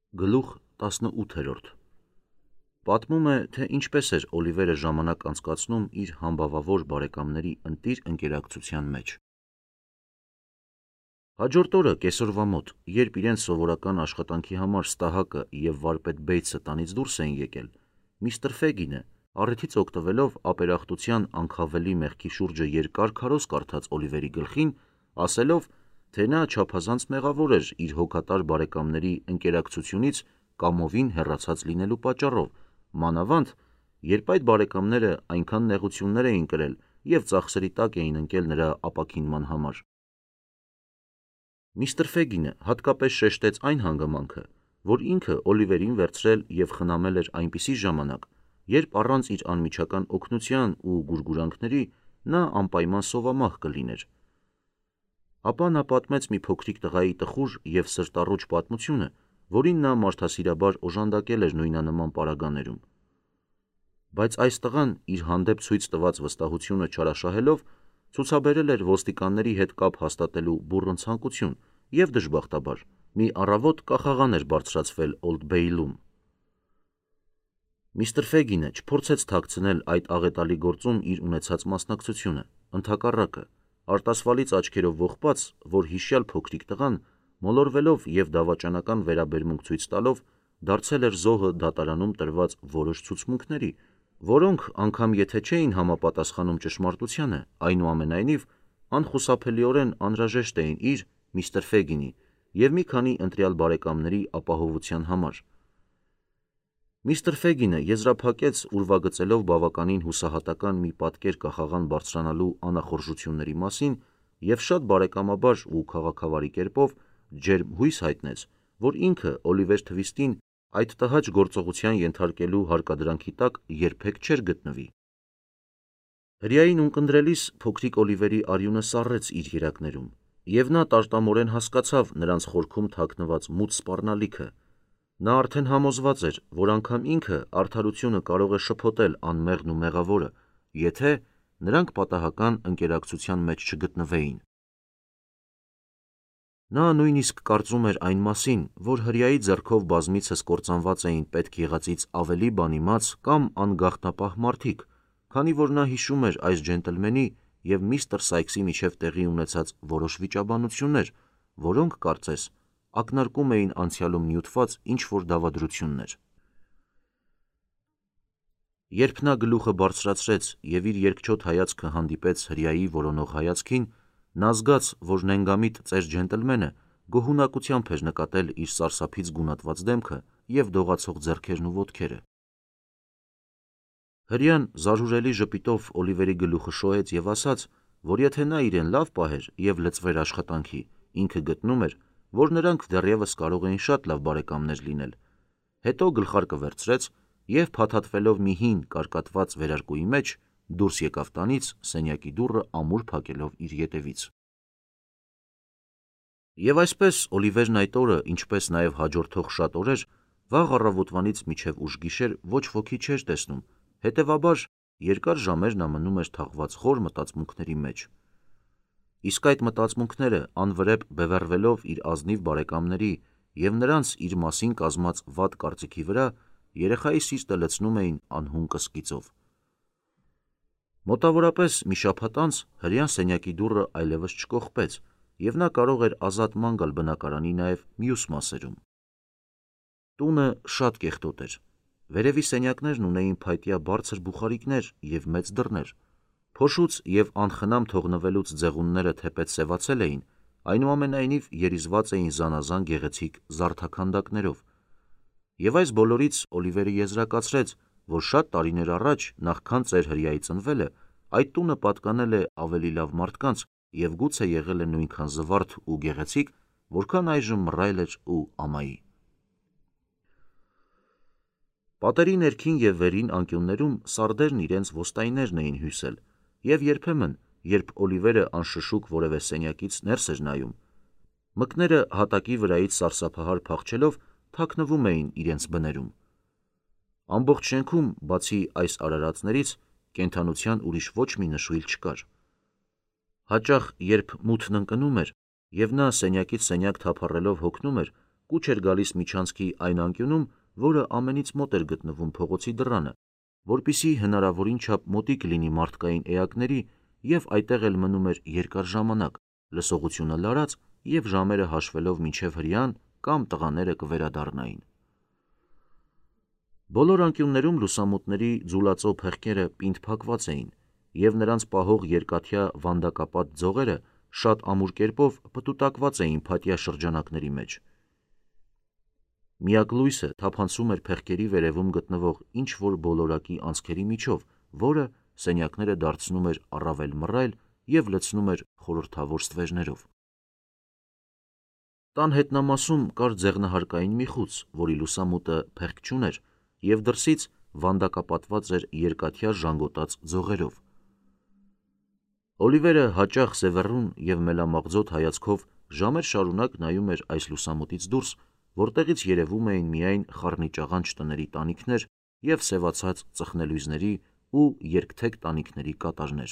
Գլուխ 18 Պատմում է, թե ինչպես էր Օլիվերը ժամանակ անցկացնում իր համբավավոր բարեկամների ընտիր ընկերակցության մեջ։ Հաջորդ օրը կեսօրվա մոտ, երբ իրենց սովորական աշխատանքի համար Ստահակը և վարպետ Բեյթսը տանից դուրս էին եկել, միստր Ֆեգինը, առիթից օգտվելով ապերախտության անքավելի մեղքի շուրջը երկար քարոզ կարդաց Օլիվերի գլխին, ասելով, թե նա չափազանց մեղավոր էր իր հոգատար բարեկամների ընկերակցությունից կամովին հեռացած լինելու պատճառով, մանավանդ, երբ այդ բարեկամները այնքան նեղություններ էին կրել և ծախսերի տակ էին ընկել նրա ապաքինման համար։ Միստր Ֆեգինը հատկապես շեշտեց այն հանգամանքը, որ ինքը Օլիվերին վերցրել և խնամել էր այնպիսի ժամանակ, երբ առանց իր անմիջական օգնության ու գուրգուրանքների նա անպայման սովամահ կլիներ։ Ապա նա պատմեց մի փոքրիկ տղայի տխուր և սրտառուչ պատմությունը, որին նա մարդասիրաբար օժանդակել էր նույնանման պարագաներում։ Բայց այս տղան իր հանդեպ ցույց տված վստահությունը չարաշահելով, ցուցաբերել էր ոստիկանների հետ կապ հաստատելու բուռն ցանկություն և, դժբախտաբար, մի առավոտ կախաղան էր բարձրացվել Օլդ Բեյլում։ Միստր Ֆեգինը չփորձեց թաքցնել այդ աղետալի գործում իր ունեցած մասնակցությունը, ընդհակառակը, արտասվալից աչքերով ողբաց, որ հիշյալ փոքրիկ տղան, մոլորվելով և դավաճանական վերաբերմունք ցույց տալով, դարձել էր զոհը դատարանում տրված որոշ ցուցմունքների, որոնք, անգամ եթե չէին համապատասխանում ճշմարտությանը, այնուամենայնիվ, անխուսափելիորեն անհրաժեշտ էին իր՝ միստր Ֆեգինի և մի քանի ընտրյալ բարեկամների ապահովության համար։ Միստր Ֆեգինը եզրափակեց ուրվագծելով բավականին հուսահատական մի պատկեր կախաղան բարձրանալու անախորժությունների մասին և շատ բարեկամաբար ու քաղաքավարի կերպով ջերմ հույս հայտնեց, որ ինքը Օլիվեր Թվիստին այդ տհաճ գործողության ենթարկելու հարկադրանքի տակ երբեք չէր գտնվի։ Հրեային ունկնդրելիս փոքրիկ Օլիվերի արյունը սառեց իր երակներում, և նա տարտամորեն հասկացավ նրանց խորքում թաքնված մութ սպառնալիքը։ Նա արդեն համոզված էր, որ անգամ ինքը արդարությունը կարող է շփոթել անմեղն ու մեղավորը, եթե նրանք պատահական ընկերակցության մեջ չգտնվեին։ Նա նույնիսկ կարծում էր այն մասին, որ հրեայի ձեռքով բազմիցս կործանված էին պետք եղածից ավելի բան իմաց կամ անգաղտնապահ մարդիկ, քանի որ նա հիշում էր այս ջենտլմենի և միստր Սայքսի միջև տեղի ունեցած որոշ վիճաբանություններ, որոնք, կարծես, ակնարկում էին անցյալում նյութված ինչ-որ դավադրություններ։ Երբ նա գլուխը բարձրացրեց և իր երկչոտ հայացքը հանդիպեց հրեայի որոնող հայացքին, նա զգաց, որ նենգամիտ ծեր ջենտլմենը գոհունակությամբ էր նկատել իր սարսափից գունատված դեմքը և դողացող ձեռքերն ու ոտքերը։ Հրեան զարհուրելի ժպիտով Օլիվերի գլուխը շոյեց և ասաց, որ եթե նա իրեն լավ պահեր և լծվեր աշխատանքի, ինքը գտնում էր, որ նրանք դեռևս կարող էին շատ լավ բարեկամներ լինել, հետո գլխարկը վերցրեց և, փաթաթվելով մի հին, կարկատված վերարկուի մեջ, դուրս եկավ տանից՝ սենյակի դուռը ամուր փակելով իր ետևից։ Եվ այսպես Օլիվերն այդ օրը, ինչպես նաև հաջորդող շատ օրեր, վաղ առավոտվանից մինչև ուշ գիշեր ոչ ոքի չէր տեսնում, հետևաբար երկար ժամեր նա մնում էր թաղված խոր մտածմունքների մեջ։ Իսկ այդ մտածմունքները, անվրեպ բևեռվելով իր ազնիվ բարեկամների և նրանց իր մասին կազմած վատ կարծիքի վրա, երեխայի սիրտը լցնում էին անհուն կսկիծով։ Մոտավորապես մի շաբաթ անց հրեան սենյակի դուռը այլևս չկողպեց, և նա կարող էր ազատ ման գալ բնակարանի նաև մյուս մասերում։ Տունը շատ կեղտոտ էր։ Վերևի սենյակներն ունեին փայտյա բարձր բուխարիկներ և մեծ դռներ։ Փոշուց և անխնամ թողնվելուց ձեղունները թեպետ սևացել էին, այնուամենայնիվ երիզված էին զանազան գեղեցիկ զարդաքանդակներով։ Եվ այս բոլորից Օլիվերը եզրակացրեց, որ շատ տարիներ առաջ, նախքան ծեր հրեայի ծնվելը, այդ տունը պատկանել է ավելի լավ մարդկանց և գուցե եղել է նույնքան զվարթ ու գեղեցիկ, որքան այժմ մռայլ էր ու ամայի։ Պատերի ներքին և վերին անկյուններում սարդերն իրենց ոստայներն էին հյուսել, և երբեմն, երբ Օլիվերը անշշուկ որևէ սենյակից ներս էր նայում, մկները հատակի վրայից սարսափահար փախչելով թաքնվում էին իրենց բներում։ Ամբողջ շենքում, բացի այս արարածներից, կենդանության ուրիշ ոչ մի նշույլ չկար։ Հաճախ, երբ մութն ընկնում էր, և նա սենյակից սենյակ թափառելով հոգնում էր, կուչ էր գալիս միջանցքի այն անկյունում, որը ամենից մոտ էր գտնվում փողոցի դռանը, որպիսի հնարավորին չափ մոտիկ լինի մարդկային էակների և այդտեղ էլ մնում էր երկար ժամանակ, լսողությունը լարած և ժամերը հաշվելով մինչև հրեան կամ տղաները կվերադառնային։ Բոլոր անկյուններում լուսամուտների ձուլածո փեղկերը պինդ փակված էին, և նրանց պահող երկաթյա վանդակապատ ձողերը շատ ամուր կերպով պտուտակված էին փատյա շրջանակների մեջ։ Միակ լույսը թափանցում էր փեղկերի վերևում գտնվող ինչ-որ բոլորակի անցքերի միջով, որը սենյակները դարձնում էր առավել մռայլ և լցնում էր խորհրդավոր ստվերներով։ Տան հետնամասում կար ձեղնահարկային մի խուց, որի լուսամուտը փեղկ չուներ, և դրսից վանդակապատված էր երկաթյա ժանգոտած ձողերով։ Օլիվերը հաճախ սևեռուն և մելամաղձոտ հայացքով ժամեր շարունակ նայում էր այս լուսամուտից դուրս, որտեղից երևում էին միայն խառնիճաղանճ տների տանիքներ և սևացած ծխնելույզների ու երկթեք տանիքների կատարներ։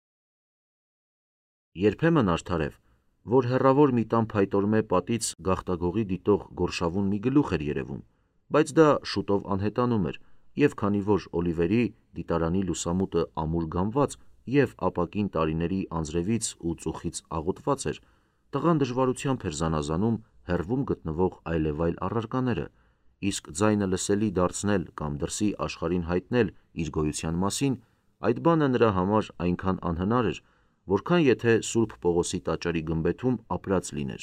Երբեմն արդարև, որ հեռավոր մի տան փայտորմե պատից գաղտագողի դիտող գորշավուն մի գլուխ էր երևում, բայց դա շուտով անհետանում էր, և քանի որ Օլիվերի դիտարանի լուսամուտը ամուր գամված և ապակին տարիների անձրևից ու ծուխից աղոտված էր, տղան դժվարությամբ էր զանազանում հեռվում գտնվող այլևայլ առարկաները, իսկ ձայնը լսելի դարձնել կամ դրսի աշխարհին հայտնել իր գոյության մասին, այդ բանը նրա համար այնքան անհնար էր, որքան եթե Սուրբ Պողոսի տաճարի գմբեթում ապրած լիներ։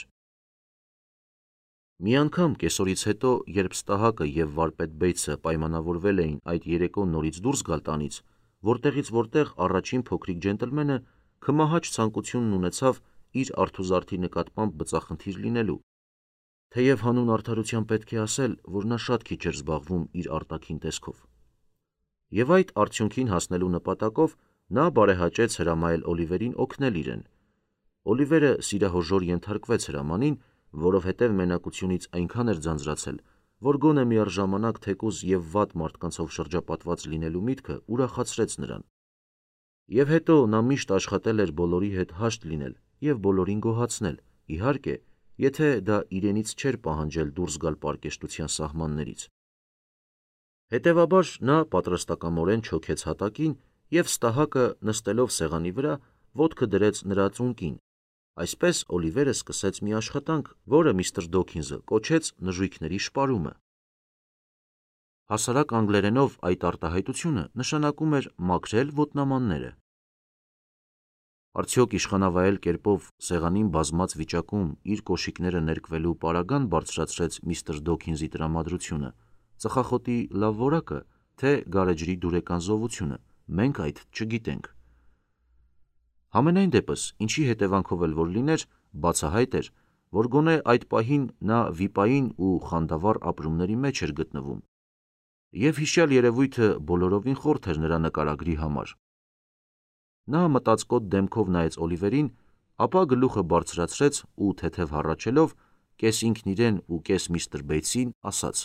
Մի անգամ կեսօրից հետո, երբ Ստահակը և վարպետ Բեյցը պայմանավորվել էին այդ երեկո նորից դուրս գալ տանից, որտեղից որտեղ առաջին փոքրիկ ջենտլմենը քմահաճ ցանկությունն ունեցավ իր արթուզարդի նկատմամբ բծախնդիր լինելու, թեև հանուն արդարության պետք է ասել, որ նա շատ քիչ էր զբաղվում իր արտաքին տեսքով։ Եվ այդ արդյունքին հասնելու նպատակով նա բարեհաճեց հրամայել Օլիվերին օգնել իրեն։ Օլիվերը սիրահորժոր ենթարկվեց հրամանին, որովհետև մենակությունից այնքան էր ձանձրացել, որ գոնե միառժամանակ թեկուզ և վատ մարդկանցով շրջապատված լինելու միտքը ուրախացրեց նրան։ Եվ հետո նա միշտ աշխատել էր բոլորի հետ հաշտ լինել և բոլորին գոհացնել, իհարկե, եթե դա իրենից չէր պահանջել դուրս գալ պարկեշտության սահմաններից։ Հետևաբար նա պատրաստակամորեն չոքեց հատակին և Ստահակը, նստելով սեղանի վրա, ոտքը դրեց նրա ծունկին։ Այսպես Օլիվերը սկսեց մի աշխատանք, որը միստր Դոքինզը կոչեց նժույգների շպարումը։ Հասարակ անգլերենով այդ արտահայտությունը նշանակում էր մաքրել ոտնամանները։ Արդյոք իշխանավայել կերպով սեղանին բազմած վիճակում իր կոշիկները ներկվելու պարագան բարձրացրեց միստր Դոքինզի տրամադրությունը, ծխախոտի լավ որակը, թե գարեջրի դուրեկան զովությունը, մենք այդ չգիտենք։ Համենայն դեպս, ինչի հետևանքով էլ որ լիներ, բացահայտ էր, որ գոնե այդ պահին նա վիպային ու խանդավառ ապրումների մեջ էր գտնվում, և հիշյալ երևույթը բոլորովին խորթ էր նրա նկարագրի համար։ Նա մտածկոտ դեմքով նայեց Օլիվերին, ապա գլուխը բարձրացրեց ու թեթև հառաչելով, կես ինքն իրեն ու կես միստր Բեյցին ասաց.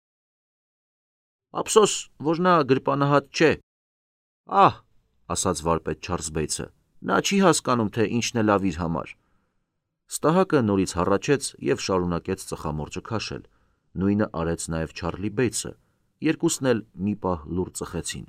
«Ափսոս, որ նա գրպանահատ չէ»։ «Ահ», ասաց վարպետ Չարլզ Բեյցը, «նա չի հասկանում, թե ինչն է լավ իր համար»։ Ստահակը նորից հառաչեց և շարունակեց ծխամորճը քաշել։ Նույնը արեց նաև Չարլի Բեյցը, երկուսն էլ մի պահ լուռ ծխեցին։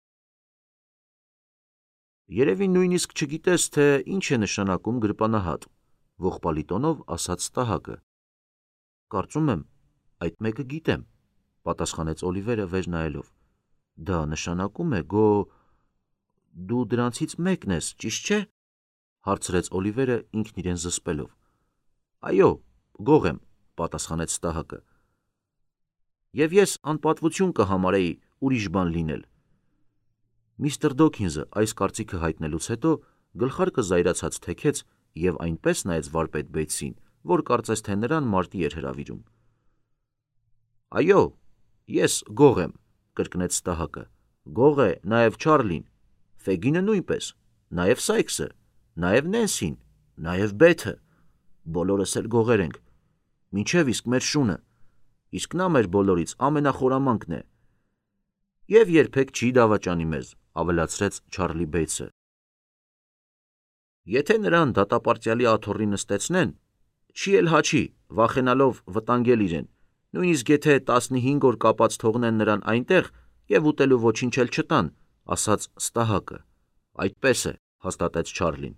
«Երևի նույնիսկ չգիտես, թե ինչ է նշանակում գրպանահատ», ողբալի տոնով ասաց Ստահակը։ «Կարծում եմ, այդ մեկը գիտեմ», պատասխանեց Օլիվերը վեր նայելով։ «Դա նշանակում է դու դրանցից մեկն ես, ճիշտ չէ»։ Հարցրեց Օլիվերը ինքն իրեն զսպելով։ «Այո, գող եմ», պատասխանեց Ստահակը։ «Եվ ես անպատվություն կհամարեի ուրիշ բան լինել»։ Միստր Դոքինզը այս կարծիքը հայտնելուց հետո գլխարկը զայրացած թեքեց և այնպես նայեց վարպետ Բեյցին, որ կարծես թե նրան մարտի էր հրավիրում։ «Այո, ես գող եմ», կրկնեց Ստահակը։ «Գող է նաև Չարլին, Ֆեգինը նույնպես, նաև Սայքսը, նաև Նենսին, նաև Բեթը, բոլորս էլ գողեր ենք, մինչև իսկ մեր շունը, իսկ նա մեր բոլորից ամենախորամանկն է։ Եվ երբեք չի դավաճանի մեզ», ավելացրեց Չարլի Բեյցը։ «Եթե նրան դատապարտյալի աթոռին նստեցնեն, չի էլ հաչի, վախենալով վտանգել իրեն, նույնիսկ եթե 15 օր կապած թողնեն նրան այնտեղ և ուտելու ոչինչ էլ չտան, ասաց Ստահակը։ Այդպես է, հաստատեց Չարլին։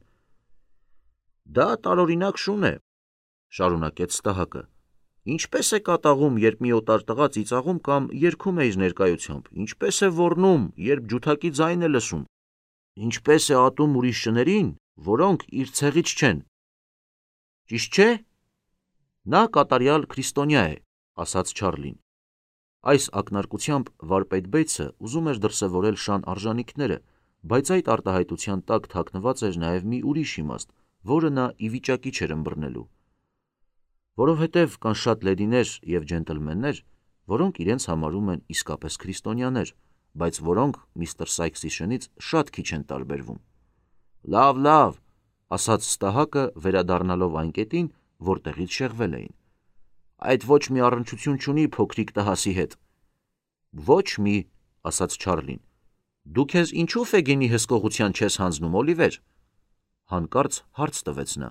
Դա տարօրինակ շուն է, շարունակեց Ստահակը։ Ինչպես է կատաղում, երբ մի օտար տղա ծիծաղում կամ երգում է իր ներկայությամբ, ինչպես է ոռնում, երբ ջութակի ձայն է լսում, ինչպես է ատում ուրիշ շներին, որոնք իր ցեղից չեն։ Ճիշտ չէ։ Նա կատարյալ քրիստոնյա է, ասաց Չարլին։ Այս ակնարկությամբ վարպետ Բեյցը ուզում էր դրսևորել շան արժանիքները, բայց այդ արտահայտության տակ թաքնված էր նաև մի ուրիշ իմաստ, որը նա ի վիճակի չէր ըմբռնելու։ Որովհետև կան շատ լեդիներ և ջենտլմեններ, որոնք իրենց համարում են իսկապես քրիստոնյաներ, բայց որոնք միստր Սայքսի շնից շատ քիչ են տարբերվում։ Լավ, ասաց Ստահակը, վերադառնալով այն կետին, որտեղից շեղվել էին։ Այդ ոչ մի առնչություն չունի փոքրիկ տհասի հետ։ Ոչ մի, ասաց Չարլին։ Դու քեզ ինչու Ֆեգինի հսկողության չես հանձնում, Օլիվեր։ Հանկարծ հարց տվեց նա։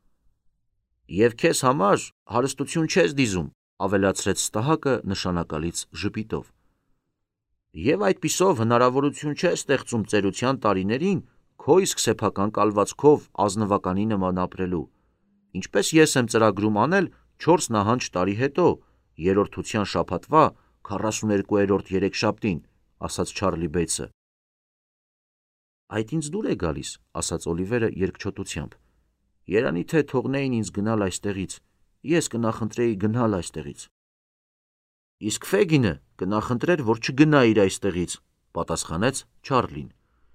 Եվ քեզ համար հարստություն չես դիզում, ավելացրեց Ստահակը նշանակալից ժպիտով։ Եվ այդպիսով հնարավորություն չես ստեղծում ծերության տարիներին քո իսկ սեփական կալվածքով ազնվականի նման ապրելու, ինչպես ես եմ ծրագրում անել 4 նահանջ տարի հետո, երրորդության շաբաթվա 42-րդ երեքշաբթին, ասաց Չարլի Բեյցը։ Այդ ինձ դուր է գալիս, ասաց Օլիվերը երկչոտությամբ։ Երանի թե թողնեին ինձ գնալ այստեղից, ես կնախընտրեի գնալ այստեղից։ Իսկ Ֆեգինը կնախընտրեր, որ չգնա իր այստեղից, պատասխանեց Չարլին։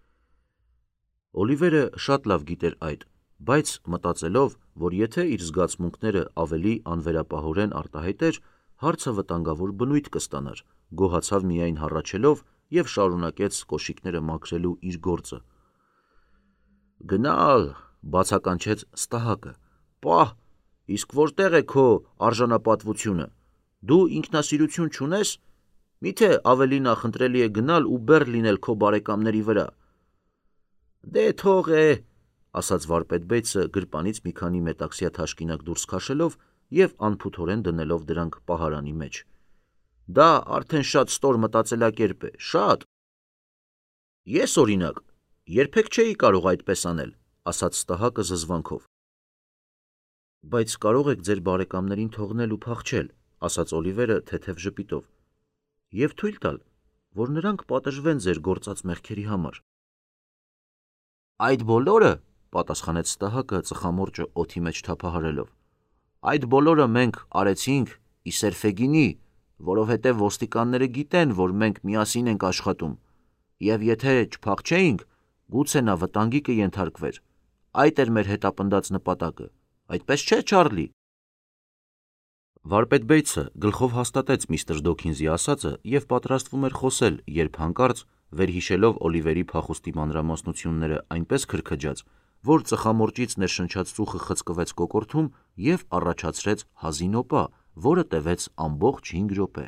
Օլիվերը շատ լավ գիտեր այդ, բայց մտածելով, որ եթե իր զգացմունքները ավելի անվերապահորեն արտահայտեր, հարցը վտանգավոր բնույթ կստանար, գոհացավ միայն հառաչելով և շարունակեց կոշիկները մաքրելու իր գործը։ Գնալ, բացականչեց Ստահակը։ Պահ, իսկ որտեղ է քո արժանապատվությունը։ Դու ինքնասիրություն չունես, միթե ավելի նախընտրելի է գնալ ու բեռ լինել քո բարեկամների վրա։ Դե թող է, ասաց վարպետ Բեյցը գրպանից մի քանի մետաքսյա թաշկինակ դուրս քաշելով և անփութորեն դնելով դրանք պահարանի մեջ։ Դա արդեն շատ ստոր մտածելակերպ է, շատ։ Ես օրինակ երբեք չէի կարող այդպես անել, ասաց Ստահակը զզվանքով։ Բայց կարող եք ձեր բարեկամներին թողնել ու փախչել, ասաց Օլիվերը թեթև ժպիտով, և թույլ տալ, որ նրանք պատժվեն ձեր գործած մեղքերի համար։ Այդ բոլորը, պատասխանեց Ստահակը ծխամորճը օդի մեջ թափահարելով, այդ բոլորը մենք արեցինք ի սեր Ֆեգինի, որովհետև ոստիկանները գիտեն, որ մենք միասին ենք աշխատում, և եթե չփախչեինք, գուցե նա վտանգի կենթարկվեր։ Այդ էր մեր հետապնդած նպատակը, այդպես չէ, Չարլի։ Վարպետ Բեյցը գլխով հաստատեց միստր Դոքինզի ասածը և պատրաստվում էր խոսել, երբ հանկարծ, վերհիշելով Օլիվերի փախուստի մանրամասնությունները, այնպես քրքջաց, որ ծխամորճից ներշնչած ծուխը խցկվեց կոկորդում և առաջացրեց հազին օպա, որը տևեց ամբողջ 5 րոպե։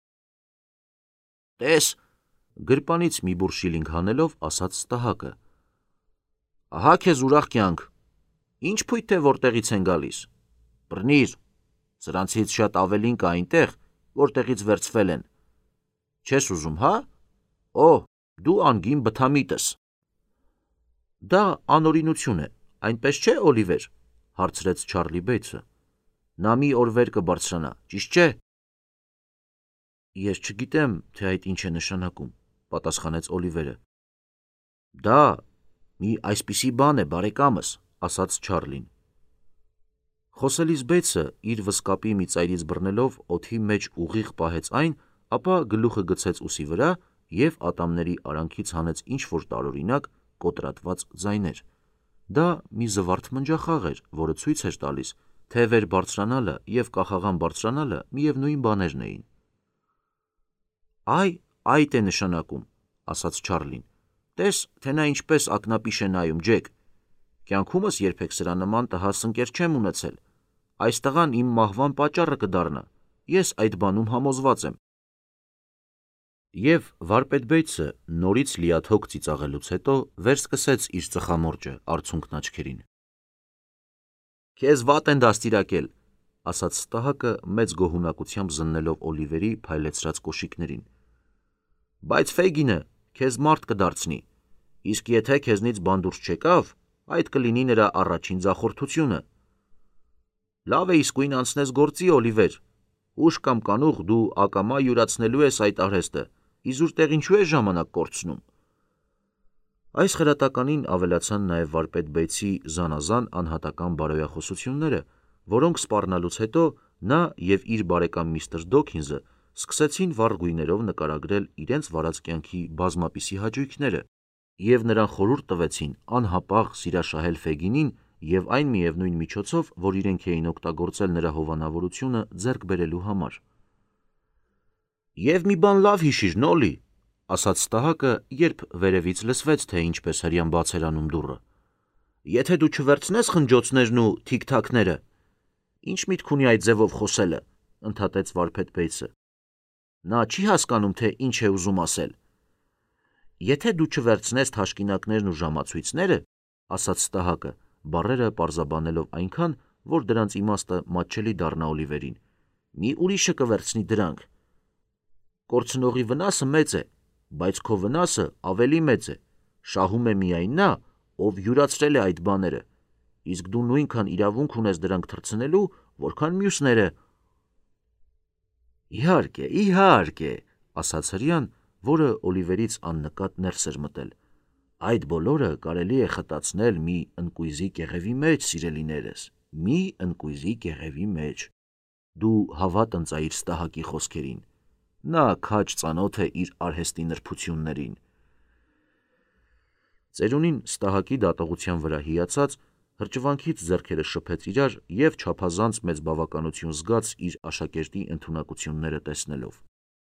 Տես, գրպանից մի բուռ շիլինգ հանելով, ասաց Ստահակը։ Ահա քեզ ուրախ կյանք։ Ինչ փույթ է, որտեղից են գալիս։ Բռնիր, սրանցից շատ ավելին կա այնտեղ, որտեղից վերցվել են։ Չես ուզում, հա։ Օ, դու անգին բթամիտս։ Դա անօրինություն է, այնպես չէ, Օլիվեր, հարցրեց Չարլի Բեյցը։ Նա մի օր վեր կբարձրանա, ճիշտ չէ։ Ես չգիտեմ, թե այդ ինչ է նշանակում, պատասխանեց Օլիվերը։ Դա մի այսպիսի բան է, բարեկամս, ասաց Չարլին։ Խոսելիս Բեյցը իր վսկապի մի ծայրից բռնելով օդի մեջ ուղիղ պահեց այն, ապա գլուխը գցեց ուսի վրա և ատամների արանքից հանեց ինչ-որ տարօրինակ կոտրատված ձայներ։ Դա մի զվարթ մնջախաղ էր, որը ցույց էր տալիս, թե վեր բարձրանալը և կախաղան բարձրանալը միևնույն բաներն էին։ Այդ է նշանակում, ասաց Չարլին։ Տես, թե նա ինչպես ակնապիշ է նայում, Ջեք։ Կյանքումս երբեք սրա նման տհաս ընկեր չեմ ունեցել։ Այս տղան իմ մահվան պատճառը կդառնա, ես այդ բանում համոզված եմ։ Եվ վարպետ Բեյցը նորից լիաթոք ծիծաղելուց հետո վերսկսեց իր ծխամորճը արցունքն աչքերին։ Քեզ վատ են դաստիարակել, ասաց Ստահակը մեծ գոհունակությամբ զննելով Օլիվերի փայլեցրած կոշիկներին։ Բայց Ֆեգինը քեզ մարդ կդարձնի, իսկ եթե քեզնից բան դուրս չեկավ, այդ կլինի նրա առաջին ձախորդությունը։ Լավ է իսկույն անցնես գործի, Օլիվեր, ուշ կամ կանուխ դու ակամա յուրացնելու ես այդ արհեստը, իզուր տեղ ինչու է ժամանակ կորցնում։ Այս խրատականին ավելացան նաև վարպետ Բեյցի զանազան անհատական բարոյախոսությունները, որոնք սպառնալուց հետո նա և իր բարեկամ միստր Դոքինզը սկսեցին վառ գույներով նկարագրել իրենց վարած կյանքի բազմապիսի հաճույքները և նրան խորհուրդ տվեցին անհապաղ սիրաշահել Ֆեգինին և այն միևնույն միջոցով, որ իրենք էին օգտագործել նրա հովանավորությունը ձեռք բերելու համար։ «Եվ մի բան լավ հիշիր, Նոլի», ասաց Ստահակը, երբ վերևից լսվեց, թե ինչպես հրեան բաց էր անում դուռը։ «Եթե դու չվերցնես խնջոցներն ու թիք-թաքները»։ Ինչ միտք ունի այդ ձևով խոսելը, ընդհատեց վարպետ Բեյցը։ Նա չի հասկանում, թե ինչ է ուզում ասել։ Եթե դու չվերցնես թաշկինակներն ու ժամացույցները, ասաց Ստահակը, բառերը պարզաբանելով այնքան, որ դրանց իմաստը մատչելի դառնա Օլիվերին, մի ուրիշը կվերցնի դրանք։ Կորցնողի վնասը մեծ է, բայց քո վնասը ավելի մեծ է, շահում է միայն նա, ով յուրացրել է այդ բաները, իսկ դու նույնքան իրավունք ունես դրանք թռցնելու, որքան մյուսները։ Իհարկե, ասաց հրեան, որը Օլիվերից աննկատ ներս էր մտել։ Այդ բոլորը կարելի է խտացնել մի ընկույզի կեղևի մեջ, սիրելիներս, մի ընկույզի կեղևի մեջ։ Դու հավատ ընծայիր Ստահակի խոսքերին։ Նա քաջ ծանոթ է իր արհեստի նրբություններին։ Ծերունին Ստահակի դատողության վրա հիացած, հրճվանքից ձեռքերը շփեց իրար և չափազանց մեծ բավականություն զգաց իր աշակերտի ընդունակությունները տեսնելով։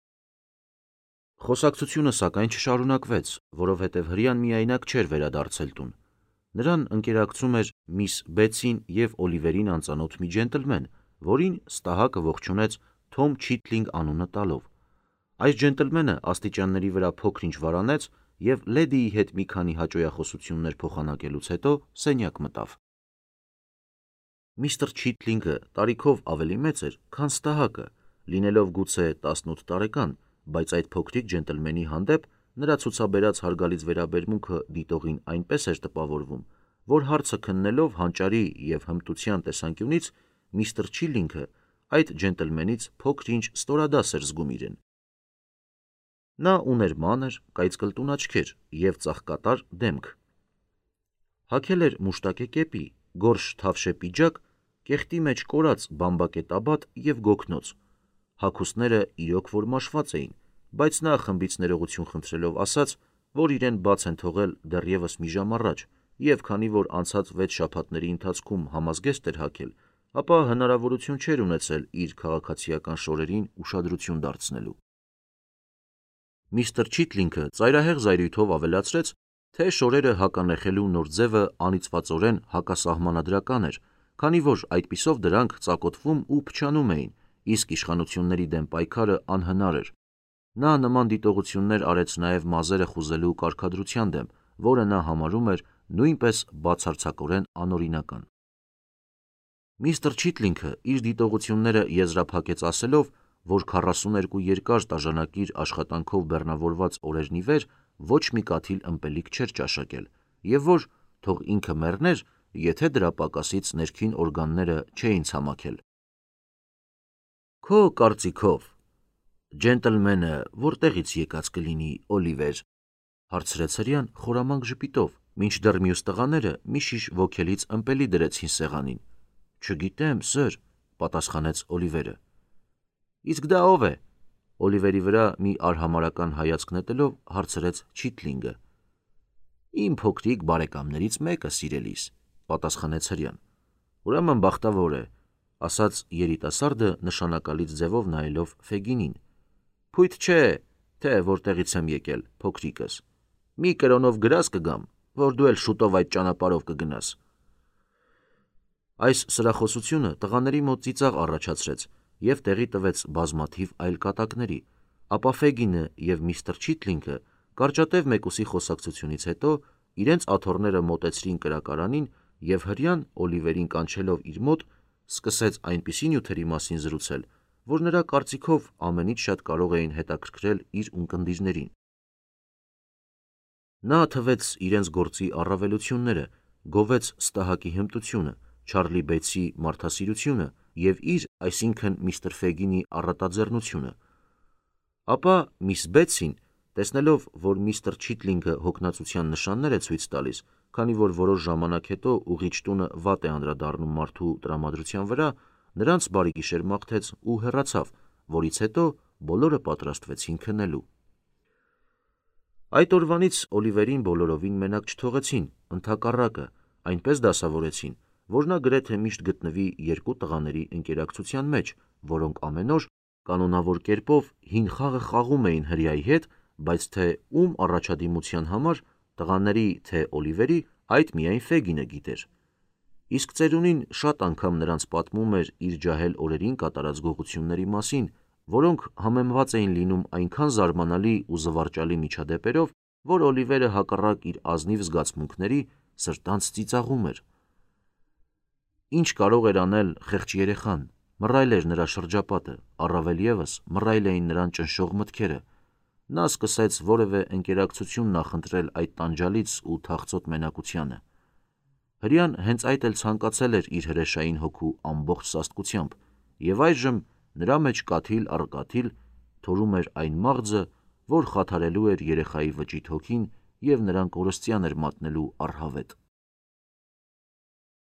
Խոսակցությունը սակայն չշարունակվեց, որովհետև հրեան միայնակ չէր վերադարձել տուն։ Նրան ընկերակցում էր միս Բեցին և Օլիվերին անծանոթ մի ջենտլմեն, որին Ստահակը ողջունեց Թոմ Չիթլինգ անունը տալով։ Այս ջենտլմենը աստիճանների վրա փոքր-ինչ վարանեց և լեդիի հետ մի քանի հաճոյախոսություններ փոխանակելուց հետո սենյակ մտավ։ Միստր Չիթլինգը տարիքով ավելի մեծ էր, քան Ստահակը, լինելով գուցե 18 տարեկան, բայց այդ փոքրիկ ջենտլմենի հանդեպ նրա ցուցաբերած հարգալից վերաբերմունքը դիտողին այնպես էր տպավորվում, որ հարցը քննելով հանճարի և հմտության տեսանկյունից միստր Չիլինգը այդ ջենտլմենից փոքր-ինչ ստորադաս էր զգում իրեն։ Նա ուներ մանր, կայծկլտուն աչքեր և ծաղկատար դեմք։ Հագել էր մուշտակե կեպի, գորշ թավշե պիջակ, կեղտի մեջ կորած բամբակե տաբատ և գոգնոց։ Հագուստները իրոք որ մաշված էին, բայց նա խմբից ներողություն խնդրելով ասաց, որ իրեն բաց են թողել դեռևս մի ժամ առաջ, և քանի որ անցած 6 շաբաթների ընթացքում համազգեստ էր հագել, ապա հնարավորություն չէր ունեցել իր քաղաքացիական շորերին ուշադրություն դարձնելու։ Միստր Չիթլինգը ծայրահեղ զայրույթով ավելացրեց, թե շորերը հականեխելու նոր ձևը անիծվածորեն հակասահմանադրական էր, քանի որ այդպիսով դրանք ծակոտվում ու փչանում էին, իսկ իշխանությունների դեմ պայքարը անհնար էր։ Նա նման դիտողություններ արեց նաև մազերը խուզելու կարգադրության դեմ, որը նա համարում էր նույնպես բացարձակորեն անօրինական։ Միստր Չիթլինգը իր դիտողությունները եզրափակեց ասելով, որ 42 երկար տաժանակիր աշխատանքով բեռնավորված օրերն ի վեր ոչ մի կաթիլ ըմպելիք չէր ճաշակել, և որ թող ինքը մեռներ, եթե դրա պակասից ներքին օրգանները չէին ցամաքել։ Քո կարծիքով ջենտլմենը որտեղից եկած կլինի, Օլիվեր, հարցրեց հրեան խորամանկ ժպիտով, մինչդեռ մյուս տղաները մի շիշ ոգելից ըմպելի դրեցին սեղանին։ Չգիտեմ, սըր, պատասխանեց Օլիվերը։ Իսկ դա ով է։ Օլիվերի վրա մի արհամարհական հայացք նետելով հարցրեց Չիթլինգը։ Իմ փոքրիկ բարեկամներից մեկը, սիրելիս, պատասխանեց հրեան։ Ուրեմն բախտավոր է, ասաց երիտասարդը նշանակալից ձևով նայելով Ֆեգինին։ Փույթ չէ, թե որտեղից եմ եկել, փոքրիկս։ Մի կրոնով գրազ կգամ, որ դու էլ շուտով այդ ճանապարհով կգնաս։ Այս սրախոսությունը տղաների մոտ ծիծաղ առաջացրեց և տեղի տվեց բազմաթիվ այլ կատակների, ապա Ֆեգինը և միստր Չիթլինգը կարճատև մեկուսի խոսակցությունից հետո իրենց աթոռները մոտեցրին կրակարանին և հրեան Օլիվերին կանչելով իր մոտ, սկսեց այնպիսի նյութերի մասին զրուցել, որ նրա կարծիքով ամենից շատ կարող էին հետաքրքրել իր ունկնդիրներին։ Նա թվեց իրենց գործի առավելությունները, գովեց Ստահակի հմտությունը, Չարլի Բեյթսի մարդասիրությունը և իր, այսինքն միստր Ֆեգինի առատաձեռնությունը։ Ապա միս Բեթսին, տեսնելով, որ միստր Չիթլինգը հոգնածության նշաններ է ցույց տալիս, քանի որ որոշ ժամանակ հետո ուղիչ տունը վատ է անդրադառնում մարդու տրամադրության վրա, նրանց բարիգիշեր մաղթեց ու հեռացավ, որից հետո բոլորը պատրաստվեցին քնելու։ Այդ օրվանից Օլիվերին բոլորովին մենակ չթողեցին, ընդհակառակը, այնպես դասավորեցին, որ նա գրեթե միշտ գտնվի երկու տղաների ընկերակցության մեջ, որոնք ամեն օր կանոնավոր կերպով հին խաղը խաղում էին հրեայի հետ, բայց թե ում առաջադիմության համար, տղաների թե Օլիվերի, այդ միայն Ֆեգինը գիտեր։ Իսկ ծերունին շատ անգամ նրանց պատմում էր իր ջահել օրերին կատարած գողությունների մասին, որոնք համեմված էին լինում այնքան զարմանալի ու զվարճալի միջադեպերով, որ Օլիվերը հակառակ իր ազնիվ զգացմունքների սրտանց ծիծաղում էր։ Ինչ կարող էր անել խեղճ երեխան, մռայլ էր նրա շրջապատը, առավել ևս մռայլ էին նրան ճնշող մտքերը։ Նա սկսեց որևէ ընկերակցություն նախընտրել այդ տանջալից ու թախծոտ մենակությանը։ Հրեան հենց այդ էլ ցանկացել էր իր հրեշային հոգու ամբողջ սաստկությամբ, և այժմ նրա մեջ կաթիլ առ կաթիլ թորում էր այն մաղձը, որ խաթարելու էր երեխայի վճիտ հոգին և նրան կորստյան էր մատնելու առհավետ։